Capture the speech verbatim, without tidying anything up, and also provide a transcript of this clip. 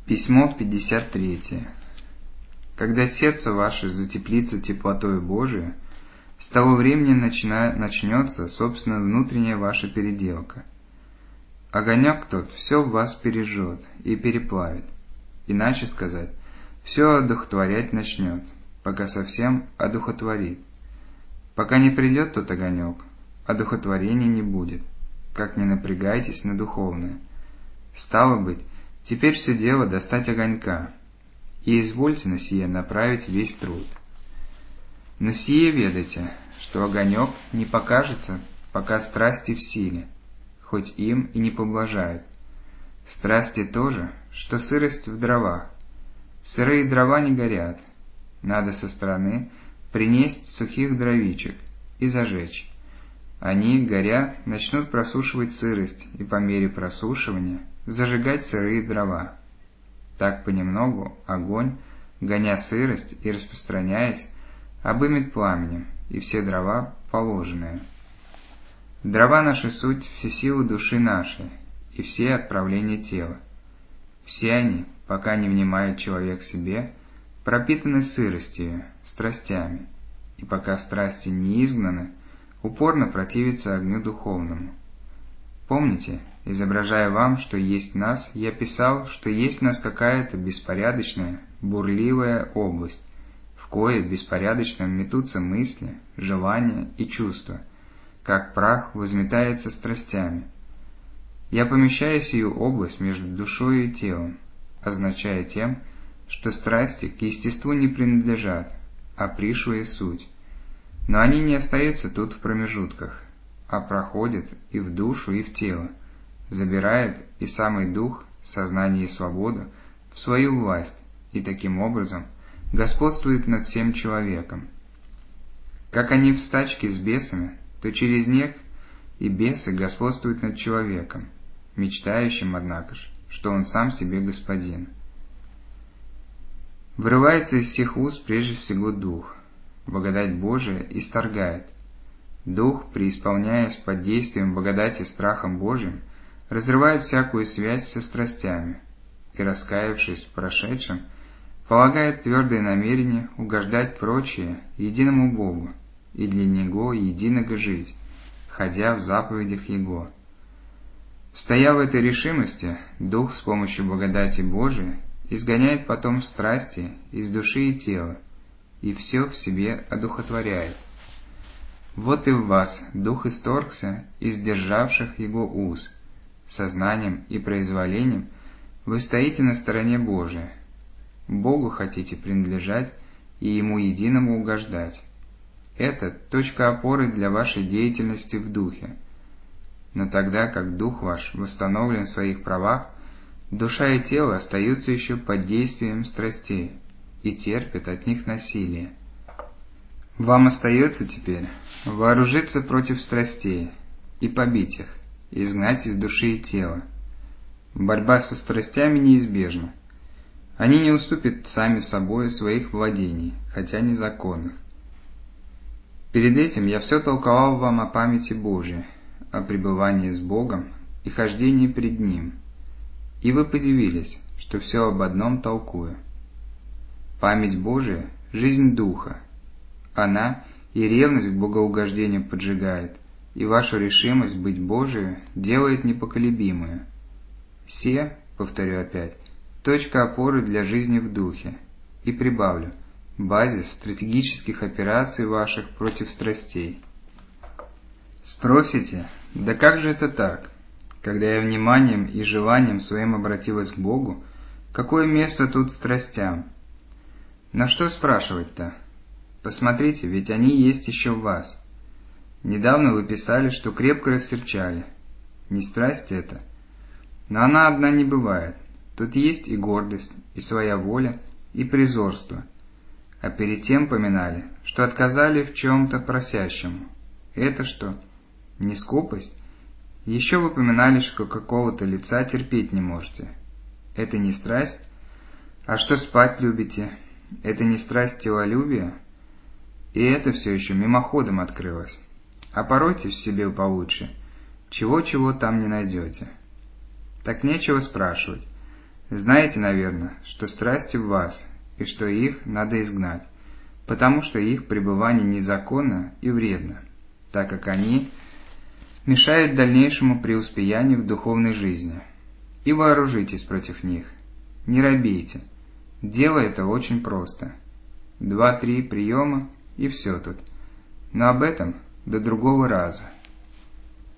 Письмо пятьдесят три. Когда сердце ваше затеплится теплотою Божией, с того времени начина... начнется, собственно, внутренняя ваша переделка. Огонек тот все в вас пережжет и переплавит. Иначе сказать, все одухотворять начнет, пока совсем одухотворит. Пока не придет тот огонек, одухотворения не будет, как не напрягайтесь на духовное. Стало быть, теперь все дело достать огонька, и извольте на сие направить весь труд. Но сие ведайте, что огонек не покажется, пока страсти в силе, хоть им и не поблажают. Страсти тоже, что сырость в дровах. Сырые дрова не горят. Надо со стороны принесть сухих дровичек и зажечь. Они, горя, начнут просушивать сырость и по мере просушивания зажигать сырые дрова. Так понемногу огонь, гоня сырость и распространяясь, обымет пламенем и все дрова положенные. Дрова наши суть все силы души нашей и все отправления тела. Все они, пока не внимает человек себе, пропитаны сыростью, страстями, и пока страсти не изгнаны, упорно противятся огню духовному. Помните, изображая вам, что есть в нас, я писал, что есть в нас какая-то беспорядочная, бурливая область, в кое беспорядочно метутся мысли, желания и чувства, как прах возметается страстями. Я помещаю сию область между душою и телом, означая тем, что страсти к естеству не принадлежат, а пришлая суть. Но они не остаются тут в промежутках, а проходят и в душу, и в тело, забирает и самый дух, сознание и свободу в свою власть, и таким образом господствует над всем человеком. Как они в стачке с бесами, то через них и бесы господствуют над человеком, мечтающим, однако ж, что он сам себе господин. Вырывается из всех уст прежде всего дух, благодать Божия исторгает. Дух, преисполняясь под действием благодати страхом Божиим, разрывает всякую связь со страстями и, раскаявшись в прошедшем, полагает твердое намерение угождать прочее единому Богу и для Него единого жить, ходя в заповедях Его. Стоя в этой решимости, Дух с помощью благодати Божией изгоняет потом страсти из души и тела, и все в себе одухотворяет. Вот и в вас Дух исторгся из державших Его уз. Сознанием и произволением вы стоите на стороне Божией. Богу хотите принадлежать и Ему единому угождать. Это точка опоры для вашей деятельности в Духе. Но тогда как Дух ваш восстановлен в своих правах, душа и тело остаются еще под действием страстей и терпят от них насилие. Вам остается теперь вооружиться против страстей и побить их, изгнать из души и тела. Борьба со страстями неизбежна. Они не уступят сами собой своих владений, хотя незаконных. Перед этим я все толковал вам о памяти Божией, о пребывании с Богом и хождении пред Ним, и вы подивились, что все об одном толкую. Память Божия — жизнь Духа. Она и ревность к богоугождению поджигает, и вашу решимость быть Божию делает непоколебимую. Се, повторю опять, точка опоры для жизни в Духе, и прибавлю, базис стратегических операций ваших против страстей. Спросите, да как же это так? Когда я вниманием и желанием своим обратилась к Богу, какое место тут страстям? На что спрашивать-то? Посмотрите, ведь они есть еще в вас. Недавно вы писали, что крепко рассерчали. Не страсть это. Но она одна не бывает. Тут есть и гордость, и своя воля, и призорство. А перед тем поминали, что отказали в чем-то просящему. Это что? Не скупость? Еще вы поминали, что какого-то лица терпеть не можете. Это не страсть? А что спать любите? Это не страсть телолюбия? И это все еще мимоходом открылось. А поройтесь в себе получше. Чего-чего там не найдете. Так нечего спрашивать. Знаете, наверное, что страсти в вас, и что их надо изгнать, потому что их пребывание незаконно и вредно, так как они мешают дальнейшему преуспеянию в духовной жизни. И вооружитесь против них. Не робейте. Дело это очень просто. Два-три приема, и все тут. Но об этом до другого раза.